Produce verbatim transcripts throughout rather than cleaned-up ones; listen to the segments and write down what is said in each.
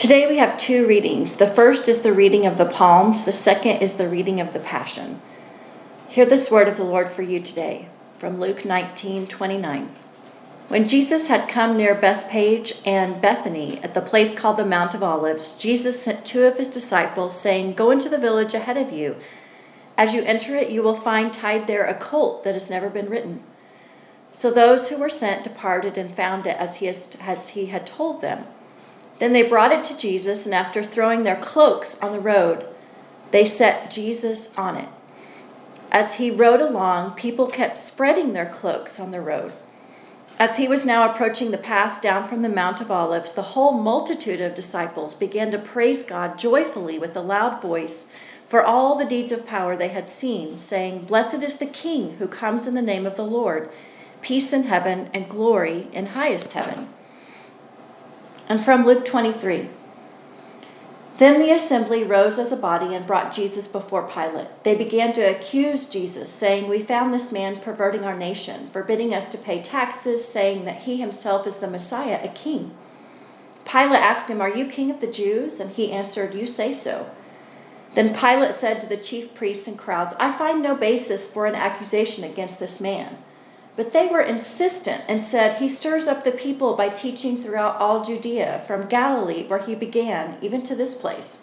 Today we have two readings. The first is the reading of the Psalms. The second is the reading of the Passion. Hear this word of the Lord for you today from Luke nineteen twenty-nine. When Jesus had come near Bethphage and Bethany at the place called the Mount of Olives, Jesus sent two of his disciples, saying, "Go into the village ahead of you. As you enter it, you will find tied there a colt that has never been ridden." So those who were sent departed and found it as he, has, as he had told them. Then they brought it to Jesus, and after throwing their cloaks on the road, they set Jesus on it. As he rode along, people kept spreading their cloaks on the road. As he was now approaching the path down from the Mount of Olives, the whole multitude of disciples began to praise God joyfully with a loud voice for all the deeds of power they had seen, saying, "Blessed is the King who comes in the name of the Lord, peace in heaven and glory in highest heaven." And from Luke twenty-three. Then the assembly rose as a body and brought Jesus before Pilate. They began to accuse Jesus, saying, "We found this man perverting our nation, forbidding us to pay taxes, saying that he himself is the Messiah, a king." Pilate asked him, "Are you king of the Jews?" And he answered, "You say so." Then Pilate said to the chief priests and crowds, "I find no basis for an accusation against this man." But they were insistent and said, "He stirs up the people by teaching throughout all Judea, from Galilee where he began, even to this place."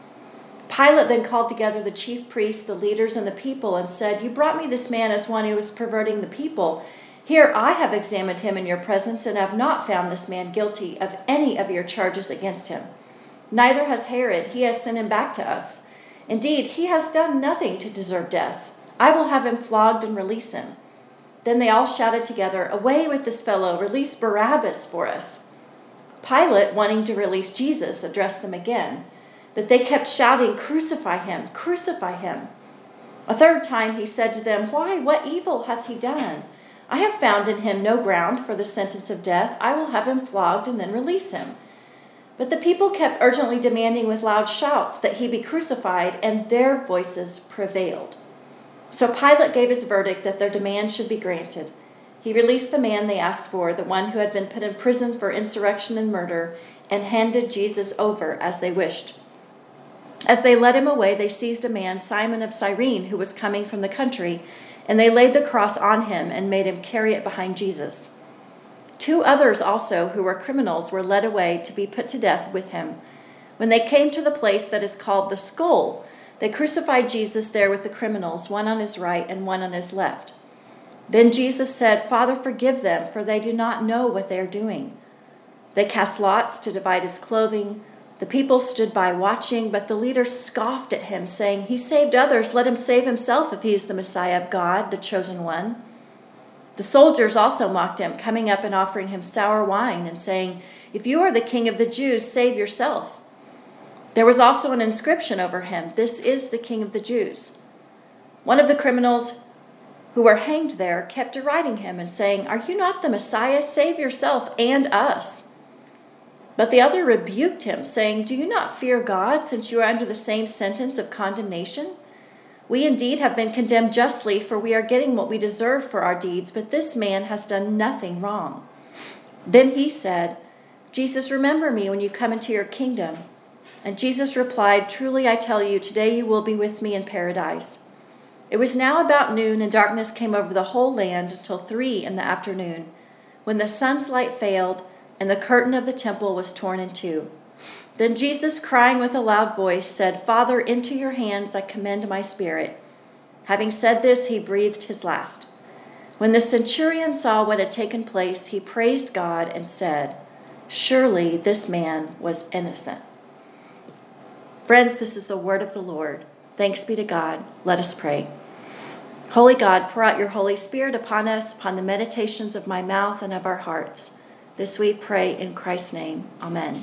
Pilate then called together the chief priests, the leaders, and the people and said, "You brought me this man as one who was perverting the people. Here I have examined him in your presence and have not found this man guilty of any of your charges against him. Neither has Herod. He has sent him back to us. Indeed, he has done nothing to deserve death. I will have him flogged and release him." Then they all shouted together, "Away with this fellow! Release Barabbas for us!" Pilate, wanting to release Jesus, addressed them again. But they kept shouting, "Crucify him! Crucify him!" A third time he said to them, "Why, what evil has he done? I have found in him no ground for the sentence of death. I will have him flogged and then release him." But the people kept urgently demanding with loud shouts that he be crucified, and their voices prevailed. So Pilate gave his verdict that their demand should be granted. He released the man they asked for, the one who had been put in prison for insurrection and murder, and handed Jesus over as they wished. As they led him away, they seized a man, Simon of Cyrene, who was coming from the country, and they laid the cross on him and made him carry it behind Jesus. Two others also, who were criminals, were led away to be put to death with him. When they came to the place that is called the Skull, they crucified Jesus there with the criminals, one on his right and one on his left. Then Jesus said, "Father, forgive them, for they do not know what they are doing." They cast lots to divide his clothing. The people stood by watching, but the leaders scoffed at him, saying, "He saved others. Let him save himself if he is the Messiah of God, the chosen one." The soldiers also mocked him, coming up and offering him sour wine and saying, "If you are the king of the Jews, save yourself." There was also an inscription over him, "This is the King of the Jews." One of the criminals who were hanged there kept deriding him and saying, "Are you not the Messiah? Save yourself and us." But the other rebuked him, saying, "Do you not fear God, since you are under the same sentence of condemnation? We indeed have been condemned justly, for we are getting what we deserve for our deeds, but this man has done nothing wrong." Then he said, "Jesus, remember me when you come into your kingdom." And Jesus replied, "Truly I tell you, today you will be with me in paradise." It was now about noon, and darkness came over the whole land until three in the afternoon, when the sun's light failed, and the curtain of the temple was torn in two. Then Jesus, crying with a loud voice, said, "Father, into your hands I commend my spirit." Having said this, he breathed his last. When the centurion saw what had taken place, he praised God and said, "Surely this man was innocent." Friends, this is the word of the Lord. Thanks be to God. Let us pray. Holy God, pour out your Holy Spirit upon us, upon the meditations of my mouth and of our hearts. This we pray in Christ's name. Amen.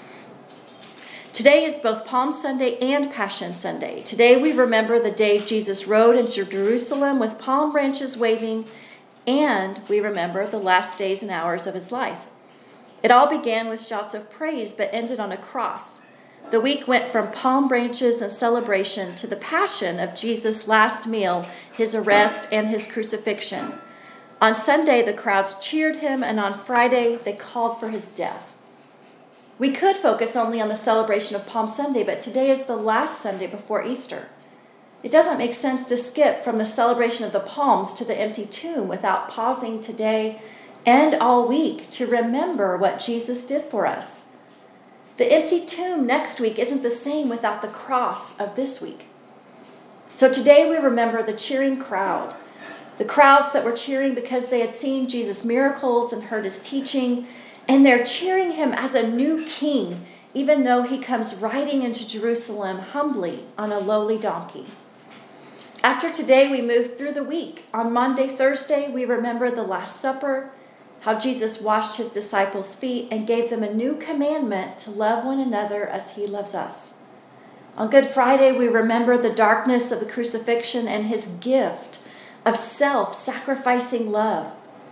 Today is both Palm Sunday and Passion Sunday. Today we remember the day Jesus rode into Jerusalem with palm branches waving, and we remember the last days and hours of his life. It all began with shouts of praise, but ended on a cross. The week went from palm branches and celebration to the passion of Jesus' last meal, his arrest, and his crucifixion. On Sunday, the crowds cheered him, and on Friday, they called for his death. We could focus only on the celebration of Palm Sunday, but today is the last Sunday before Easter. It doesn't make sense to skip from the celebration of the palms to the empty tomb without pausing today and all week to remember what Jesus did for us. The empty tomb next week isn't the same without the cross of this week. So today we remember the cheering crowd, the crowds that were cheering because they had seen Jesus' miracles and heard his teaching, and they're cheering him as a new king, even though he comes riding into Jerusalem humbly on a lowly donkey. After today, we move through the week. On Maundy, Thursday, we remember the Last Supper, how Jesus washed his disciples' feet and gave them a new commandment to love one another as he loves us. On Good Friday, we remember the darkness of the crucifixion and his gift of self-sacrificing love.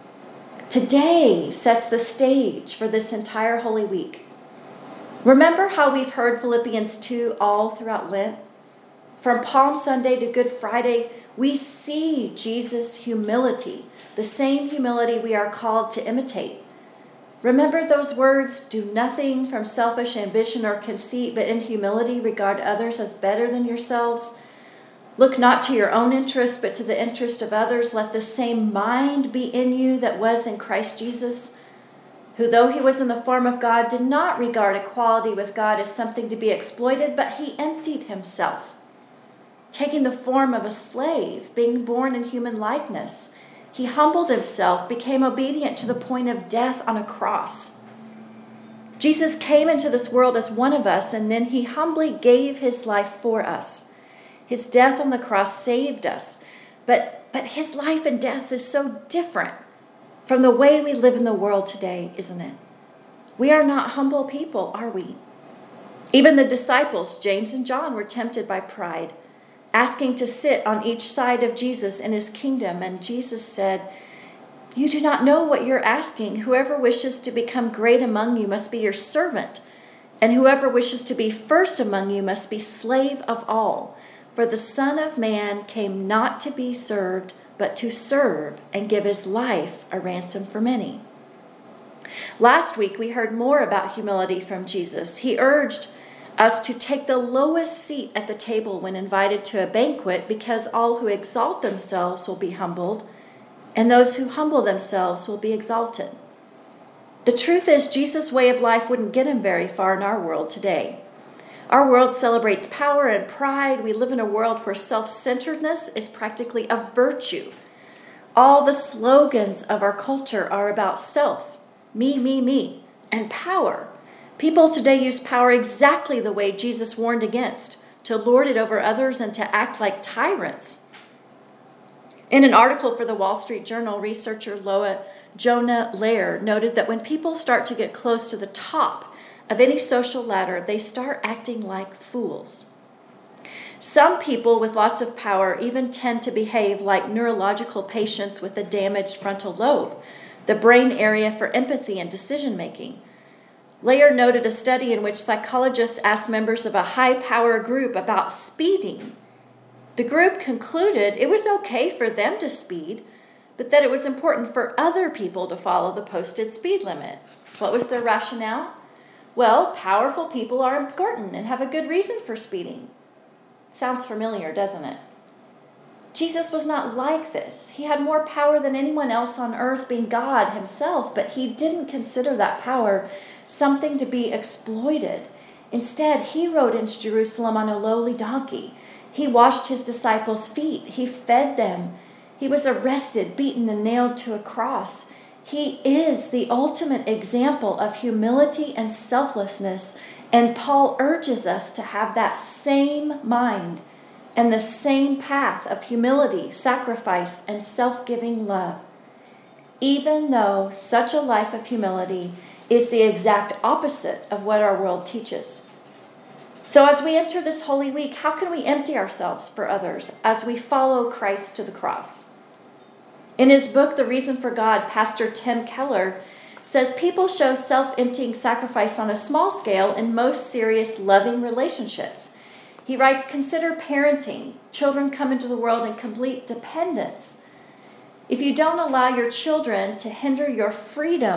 Today sets the stage for this entire Holy Week. Remember how we've heard Philippians two all throughout Lent? From Palm Sunday to Good Friday, we see Jesus' humility, the same humility we are called to imitate. Remember those words, do nothing from selfish ambition or conceit, but in humility regard others as better than yourselves. Look not to your own interest, but to the interest of others. Let the same mind be in you that was in Christ Jesus, who though he was in the form of God, did not regard equality with God as something to be exploited, but he emptied himself, taking the form of a slave, being born in human likeness. He humbled himself, became obedient to the point of death on a cross. Jesus came into this world as one of us, and then he humbly gave his life for us. His death on the cross saved us, but, but his life and death is so different from the way we live in the world today, isn't it? We are not humble people, are we? Even the disciples, James and John, were tempted by pride, asking to sit on each side of Jesus in his kingdom. And Jesus said, you do not know what you're asking. Whoever wishes to become great among you must be your servant, and whoever wishes to be first among you must be slave of all. For the Son of Man came not to be served, but to serve and give his life a ransom for many. Last week, we heard more about humility from Jesus. He urged us to take the lowest seat at the table when invited to a banquet, because all who exalt themselves will be humbled, and those who humble themselves will be exalted. The truth is, Jesus' way of life wouldn't get him very far in our world today. Our world celebrates power and pride. We live in a world where self-centeredness is practically a virtue. All the slogans of our culture are about self, me, me, me, and power. People today use power exactly the way Jesus warned against, to lord it over others and to act like tyrants. In an article for the Wall Street Journal, researcher Loa Jonah Lair noted that when people start to get close to the top of any social ladder, they start acting like fools. Some people with lots of power even tend to behave like neurological patients with a damaged frontal lobe, the brain area for empathy and decision-making. Lair noted a study in which psychologists asked members of a high-power group about speeding. The group concluded it was okay for them to speed, but that it was important for other people to follow the posted speed limit. What was their rationale? Well, powerful people are important and have a good reason for speeding. Sounds familiar, doesn't it? Jesus was not like this. He had more power than anyone else on earth, being God himself, but he didn't consider that power something to be exploited. Instead, he rode into Jerusalem on a lowly donkey. He washed his disciples' feet. He fed them. He was arrested, beaten, and nailed to a cross. He is the ultimate example of humility and selflessness, and Paul urges us to have that same mind and the same path of humility, sacrifice, and self-giving love, even though such a life of humility is the exact opposite of what our world teaches. So as we enter this Holy Week, how can we empty ourselves for others as we follow Christ to the cross? In his book, The Reason for God, Pastor Tim Keller says people show self-emptying sacrifice on a small scale in most serious, loving relationships. He writes, consider parenting. Children come into the world in complete dependence. If you don't allow your children to hinder your freedom,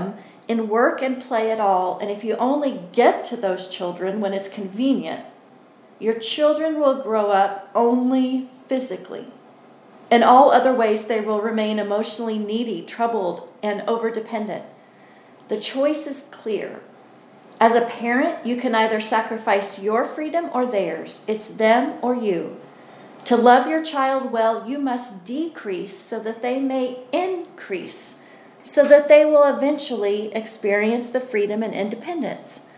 in work and play at all, and if you only get to those children when it's convenient, your children will grow up only physically. In all other ways, they will remain emotionally needy, troubled, and overdependent. The choice is clear. As a parent, you can either sacrifice your freedom or theirs. It's them or you. To love your child well, you must decrease so that they may increase, so that they will eventually experience the freedom and independence.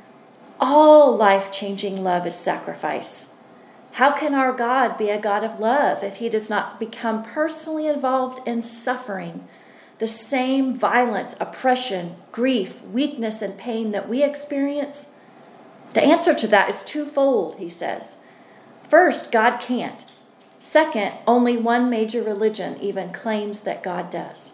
All life-changing love is sacrifice. How can our God be a God of love if he does not become personally involved in suffering, the same violence, oppression, grief, weakness, and pain that we experience? The answer to that is twofold, he says. First, God can't. Second, only one major religion even claims that God does.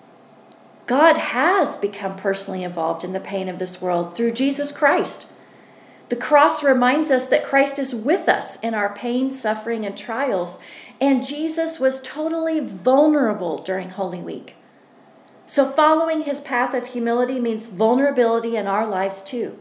God has become personally involved in the pain of this world through Jesus Christ. The cross reminds us that Christ is with us in our pain, suffering, and trials, and Jesus was totally vulnerable during Holy Week. So following his path of humility means vulnerability in our lives too.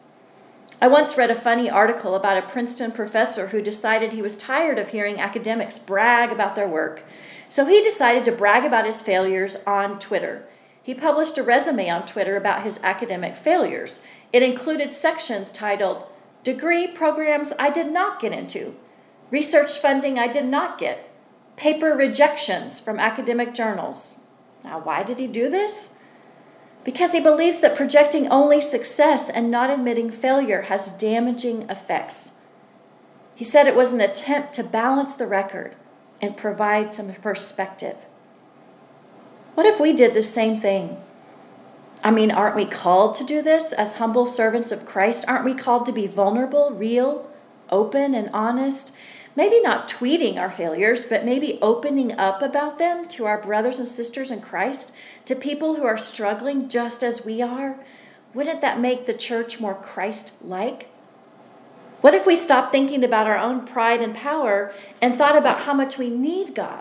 I once read a funny article about a Princeton professor who decided he was tired of hearing academics brag about their work. So he decided to brag about his failures on Twitter. He published a resume on Twitter about his academic failures. It included sections titled, "Degree programs I did not get into," "Research funding I did not get," "Paper rejections from academic journals." Now, why did he do this? Because he believes that projecting only success and not admitting failure has damaging effects. He said it was an attempt to balance the record and provide some perspective. What if we did the same thing? I mean, aren't we called to do this as humble servants of Christ? Aren't we called to be vulnerable, real, open, and honest? Maybe not tweeting our failures, but maybe opening up about them to our brothers and sisters in Christ, to people who are struggling just as we are. Wouldn't that make the church more Christ-like? What if we stopped thinking about our own pride and power and thought about how much we need God?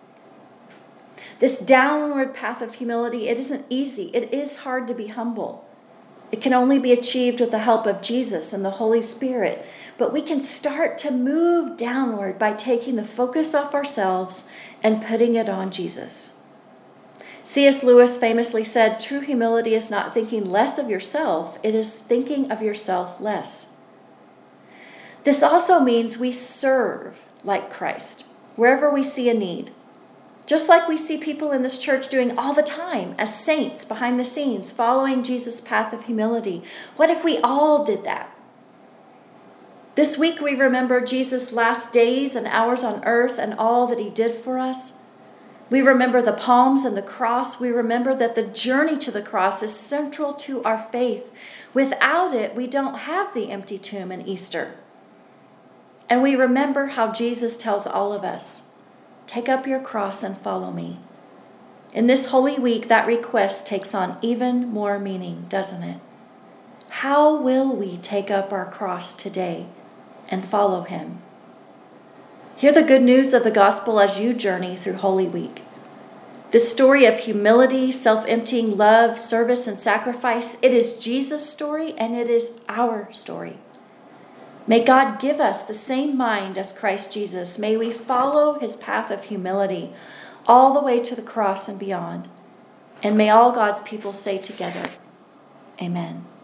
This downward path of humility, it isn't easy. It is hard to be humble. It can only be achieved with the help of Jesus and the Holy Spirit. But we can start to move downward by taking the focus off ourselves and putting it on Jesus. C S Lewis famously said, "True humility is not thinking less of yourself, it is thinking of yourself less." This also means we serve like Christ, wherever we see a need. Just like we see people in this church doing all the time as saints behind the scenes, following Jesus' path of humility. What if we all did that? This week we remember Jesus' last days and hours on earth and all that he did for us. We remember the palms and the cross. We remember that the journey to the cross is central to our faith. Without it, we don't have the empty tomb in Easter. And we remember how Jesus tells all of us, "Take up your cross and follow me." In this Holy Week, that request takes on even more meaning, doesn't it? How will we take up our cross today and follow him? Hear the good news of the gospel as you journey through Holy Week. This story of humility, self-emptying love, service, and sacrifice, it is Jesus' story and it is our story. May God give us the same mind as Christ Jesus. May we follow his path of humility all the way to the cross and beyond. And may all God's people say together, Amen.